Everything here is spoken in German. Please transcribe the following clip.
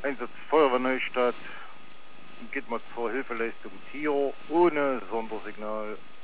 Einsatz Feuerwehr Neustadt. Geht mal zur Hilfeleistung Tier ohne Sondersignal.